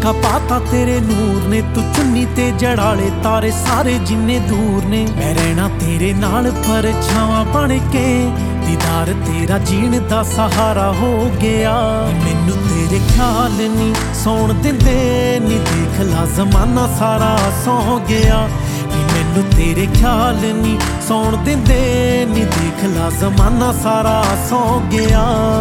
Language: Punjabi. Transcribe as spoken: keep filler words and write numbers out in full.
ਫਿੱਕਾ ਪਾਤਾ ਤੇਰੇ ਨੂਰ ਨੇ, ਤੂੰ ਚੁੰਨੀ ਤੇ ਜੜਾਲੇ ਤਾਰੇ ਸਾਰੇ ਜਿੰਨੇ ਦੂਰ ਨੇ। ਮੈਂ ਰਹਿਣਾ ਤੇਰੇ ਨਾਲ ਪਰਛਾਵਾਂ ਬਣ ਕੇ, ਦੀਦਾਰ ਤੇਰਾ ਜੀਣ ਦਾ ਸਹਾਰਾ ਹੋ ਗਿਆ। ਮੈਨੂੰ ਤੇਰੇ ਖਿਆਲ ਨੀ ਸੌਣ ਦਿੰਦੇ ਨੀ, ਦੇਖ ਲਾ ਜ਼ਮਾਨਾ ਸਾਰਾ ਸੌ ਗਿਆ। ਮੈਨੂੰ ਤੇਰੇ ਖਿਆਲ ਨੀ ਸੌਣ ਦਿੰਦੇ ਨੀ, ਦੇਖ ਲਾ ਜ਼ਮਾਨਾ ਸਾਰਾ ਸੌ ਗਿਆ।